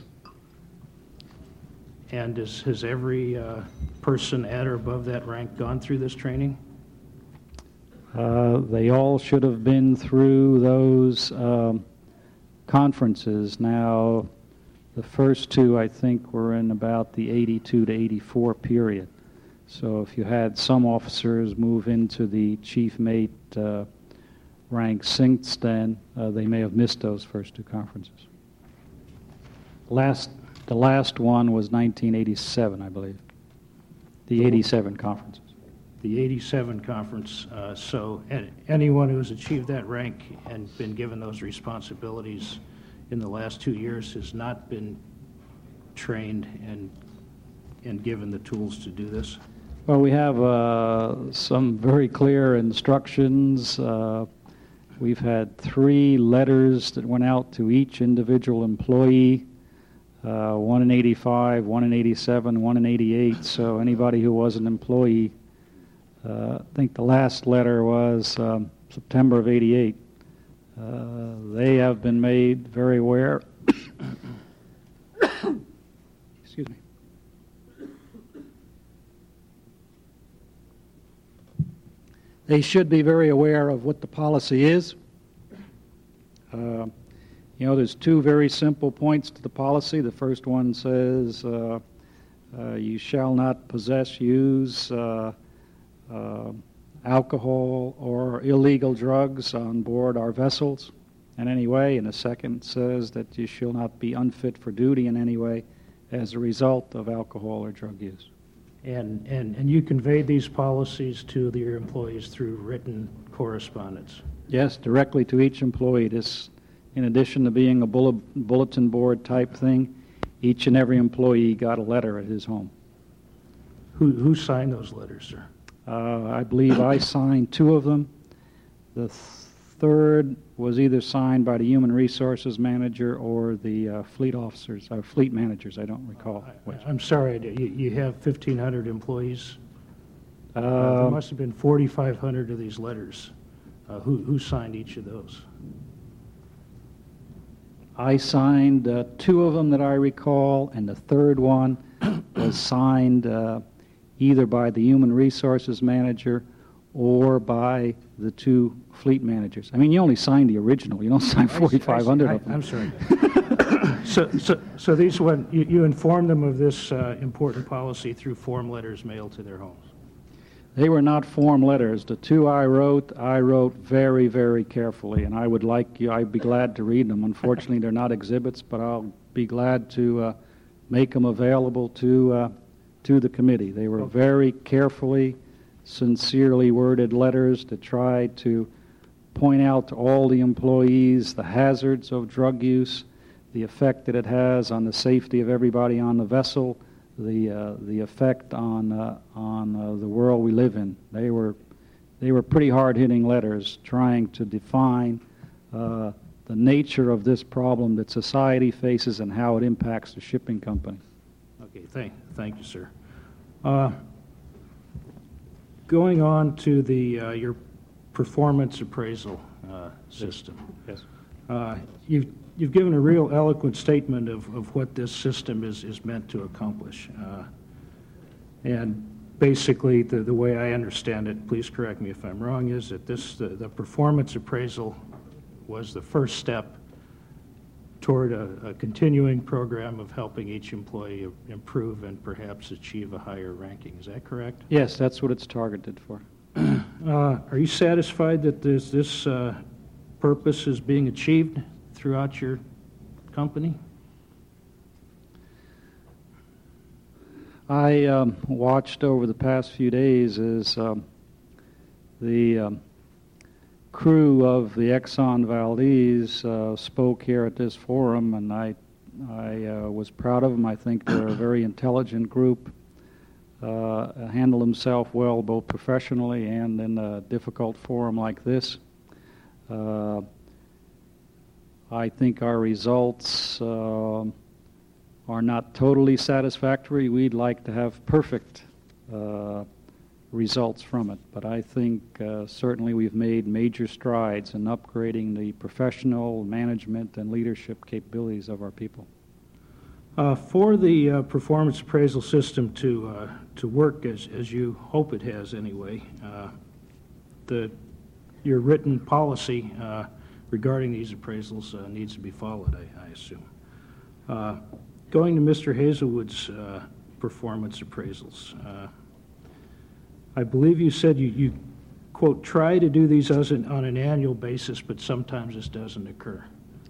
And is, has every uh, person at or above that rank gone through this training? Uh, they all should have been through those um, conferences. Now, the first two, I think, were in about the eighty-two to eighty-four period. So if you had some officers move into the chief mate uh, rank since then, uh, they may have missed those first two conferences. Last, the last one was nineteen eighty-seven, I believe. The eighty-seven conferences. The eighty-seven conference, uh, so an- anyone who has achieved that rank and been given those responsibilities in the last two years has not been trained and and given the tools to do this? Well, we have uh, some very clear instructions. Uh, we've had three letters that went out to each individual employee, uh, one in eighty-five, one in eighty-seven, one in eighty-eight. So anybody who was an employee, uh, I think the last letter was um, September of eighty-eight. Uh, they have been made very aware. Excuse me. They should be very aware of what the policy is. Uh, you know, there's two very simple points to the policy. The first one says uh, uh, you shall not possess, use uh, uh, alcohol or illegal drugs on board our vessels in any way. And the second says that you shall not be unfit for duty in any way as a result of alcohol or drug use. And, and, and you conveyed these policies to your employees through written correspondence? Yes, directly to each employee. This, in addition to being a bulletin board type thing, each and every employee got a letter at his home. Who, who signed those letters, sir? Uh, I believe I signed two of them. The third was either signed by the human resources manager or the uh, fleet officers, or fleet managers, I don't recall which. I'm sorry, you, you have fifteen hundred employees? Uh, there Uh, must have been forty-five hundred of these letters. Uh, who, who signed each of those? I signed uh, two of them that I recall, and the third one was signed uh, either by the human resources manager or by the two fleet managers. I mean, you only signed the original. You don't sign forty-five hundred of them. I'm sorry. so, so, so these went, you, you informed them of this uh, important policy through form letters mailed to their homes? They were not form letters. The two I wrote, I wrote very, very carefully, and I would like you, I'd be glad to read them. Unfortunately, they're not exhibits, but I'll be glad to uh, make them available to, uh, to the committee. They were very carefully, sincerely worded letters to try to point out to all the employees the hazards of drug use, the effect that it has on the safety of everybody on the vessel, the uh, the effect on uh, on uh, the world we live in. They were they were pretty hard-hitting letters trying to define uh, the nature of this problem that society faces and how it impacts the shipping company. Okay, thank, thank you, sir. Uh, Going on to the uh, your performance appraisal uh, system. Yes. Uh, you've you've given a real eloquent statement of, of what this system is is meant to accomplish. Uh, and basically, the the way I understand it, please correct me if I'm wrong, is that this the, the performance appraisal was the first step toward a, a continuing program of helping each employee improve and perhaps achieve a higher ranking. Is that correct? Yes, that's what it's targeted for. Uh, are you satisfied that this, this uh, purpose is being achieved throughout your company? I um, watched over the past few days as um, the um, crew of the Exxon Valdez uh, spoke here at this forum, and I, I uh, was proud of them. I think they're a very intelligent group, uh, handle themselves well both professionally and in a difficult forum like this. Uh, I think our results uh, are not totally satisfactory. We'd like to have perfect uh, results from it, but I think uh, certainly we've made major strides in upgrading the professional management and leadership capabilities of our people. Uh, for the uh, performance appraisal system to uh, to work as, as you hope it has anyway, uh, the your written policy uh, regarding these appraisals uh, needs to be followed, I, I assume. Uh, going to Mister Hazelwood's uh, performance appraisals, uh, I believe you said you, you, quote, try to do these as an, on an annual basis, but sometimes this doesn't occur.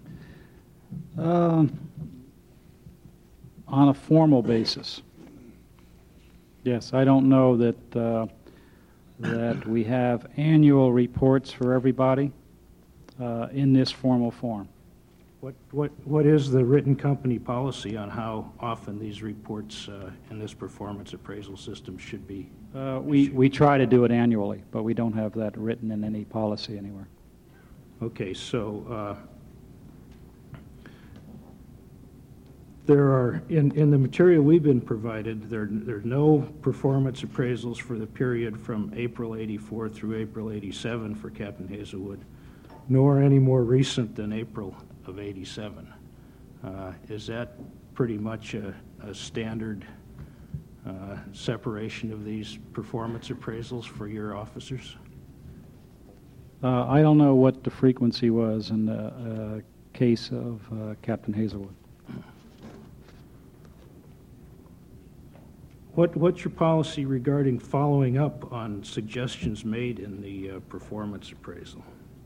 Um, on a formal basis. Yes, I don't know that uh, that we have annual reports for everybody uh, in this formal form. What, what, what is the written company policy on how often these reports uh, in this performance appraisal system should be? Uh, we, we try to do it annually, but we don't have that written in any policy anywhere. Okay, so uh, there are, in, in the material we've been provided, there, there are no performance appraisals for the period from April eighty-four through April eighty-seven for Captain Hazelwood, nor any more recent than April of eighty-seven. Uh, is that pretty much a, a standard uh, separation of these performance appraisals for your officers? Uh, I don't know what the frequency was in the uh, case of uh, Captain Hazelwood. What, what's your policy regarding following up on suggestions made in the uh, performance appraisal?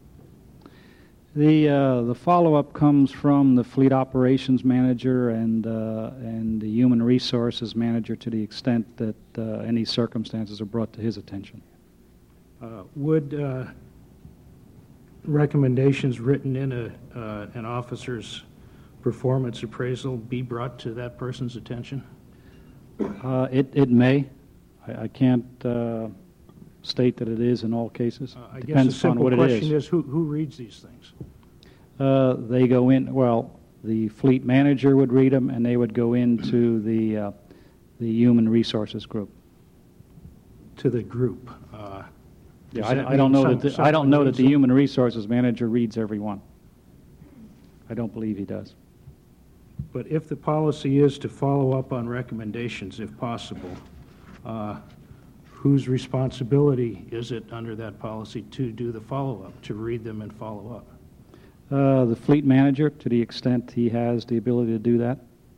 The uh, the follow-up comes from the fleet operations manager and uh, and the human resources manager to the extent that uh, any circumstances are brought to his attention. Uh, would uh, recommendations written in a uh, an officer's performance appraisal be brought to that person's attention? Uh, it it may. I, I can't uh, state that it is in all cases. Uh, I guess Depends the simple on what it question is. is who who reads these things? Uh, they go in. Well, the fleet manager would read them, and they would go into the uh, the human resources group. To the group. Uh, Yeah, does I, that I don't mean know some- that the, I don't someone know that reads the them? human resources manager reads every one. I don't believe he does. But if the policy is to follow up on recommendations, if possible, uh, whose responsibility is it under that policy to do the follow-up, to read them and follow up? Uh, the fleet manager, to the extent he has the ability to do that.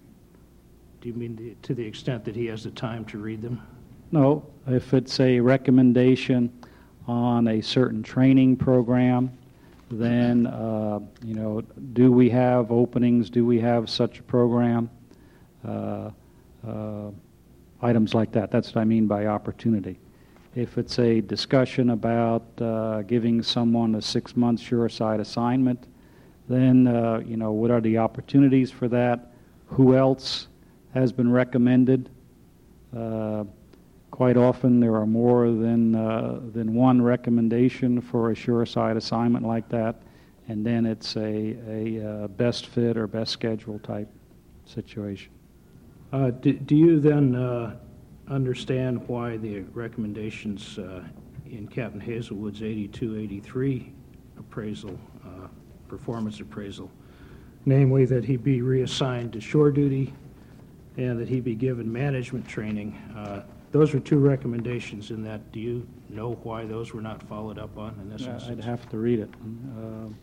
Do you mean the, to the extent that he has the time to read them? No, if it's a recommendation on a certain training program, then, uh, you know, do we have openings? Do we have such a program? Uh, uh, items like that. That's what I mean by opportunity. If it's a discussion about uh, giving someone a six-month sure-side assignment, then, uh, you know, what are the opportunities for that? Who else has been recommended? Uh, Quite often, there are more than uh, than one recommendation for a sure-side assignment like that, and then it's a, a uh, best fit or best schedule type situation. Uh, do, do you then uh, understand why the recommendations uh, in Captain Hazelwood's eighty-two eighty-three appraisal, uh, performance appraisal, namely that he be reassigned to shore duty and that he be given management training? Uh, Those were two recommendations in that. Do you know why those were not followed up on in this Uh, instance? I'd have to read it. Uh,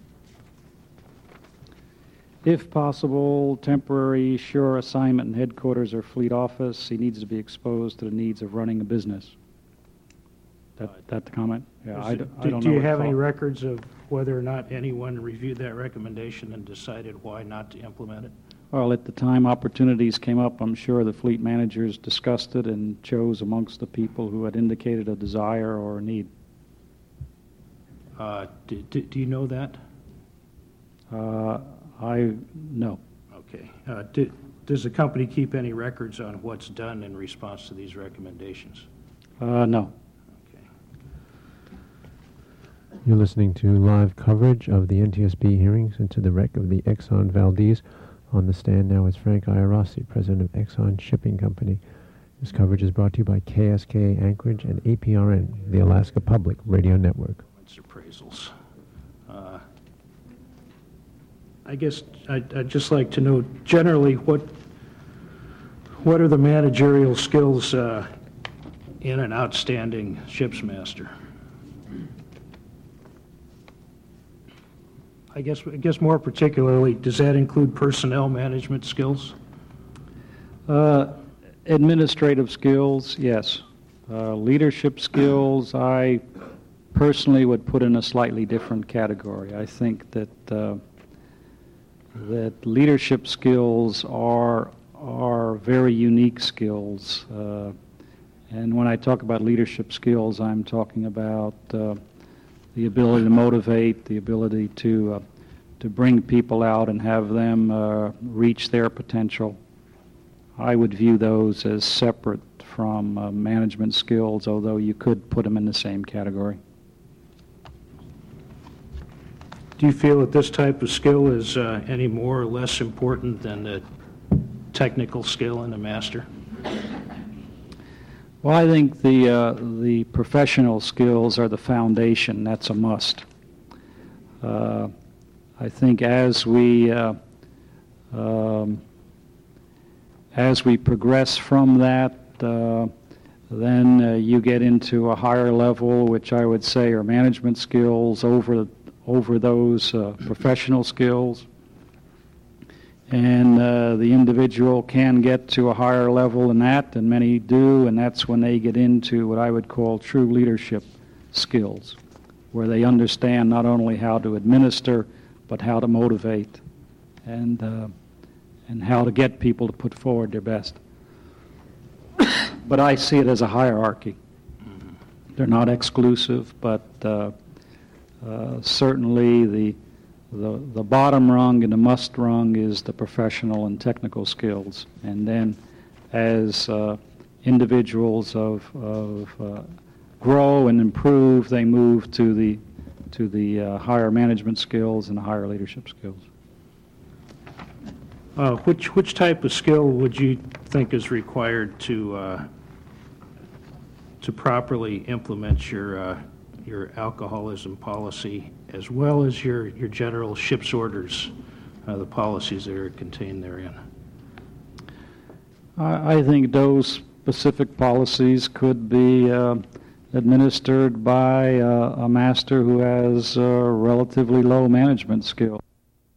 If possible, temporary sure assignment in headquarters or fleet office. He needs to be exposed to the needs of running a business. That, that the comment? Yeah, Is I it- d- I do- don't Do know you what have any thought- records of whether or not anyone reviewed that recommendation and decided why not to implement it? Well, at the time opportunities came up, I'm sure the fleet managers discussed it and chose amongst the people who had indicated a desire or a need. Uh, do, do, do you know that? Uh, I, no. Okay. Uh, do, does the company keep any records on what's done in response to these recommendations? Uh, no. Okay. You're listening to live coverage of the N T S B hearings into the wreck of the Exxon Valdez. On the stand now is Frank Iarossi, president of Exxon Shipping Company. This coverage is brought to you by K S K A Anchorage and A P R N, the Alaska Public Radio Network. It's appraisals. Uh, I guess I'd, I'd just like to know generally what what are the managerial skills uh, in an outstanding ship's master? I guess, I guess more particularly, does that include personnel management skills? Uh, administrative skills, yes. Uh, leadership skills, I personally would put in a slightly different category. I think that uh, that leadership skills are are very unique skills. Uh, and when I talk about leadership skills, I'm talking about uh, the ability to motivate, the ability to uh, to bring people out and have them uh, reach their potential. I would view those as separate from uh, management skills, although you could put them in the same category. Do you feel that this type of skill is uh, any more or less important than the technical skill in a master? Well, I think the uh, the professional skills are the foundation. That's a must. Uh, I think as we uh, um, as we progress from that, uh, then uh, you get into a higher level, which I would say are management skills over over those uh, professional skills. And uh, the individual can get to a higher level than that, and many do, and that's when they get into what I would call true leadership skills, where they understand not only how to administer, but how to motivate and uh, and how to get people to put forward their best. But I see it as a hierarchy. They're not exclusive, but uh, uh, certainly the The, the bottom rung and the must rung is the professional and technical skills. And then as uh, individuals of, of uh, grow and improve, they move to the, to the uh, higher management skills and the higher leadership skills. Uh, which, which type of skill would you think is required to, uh, to properly implement your, uh, your alcoholism policy, as well as your, your general ship's orders, uh, the policies that are contained therein? I, I think those specific policies could be uh, administered by uh, a master who has uh, relatively low management skills.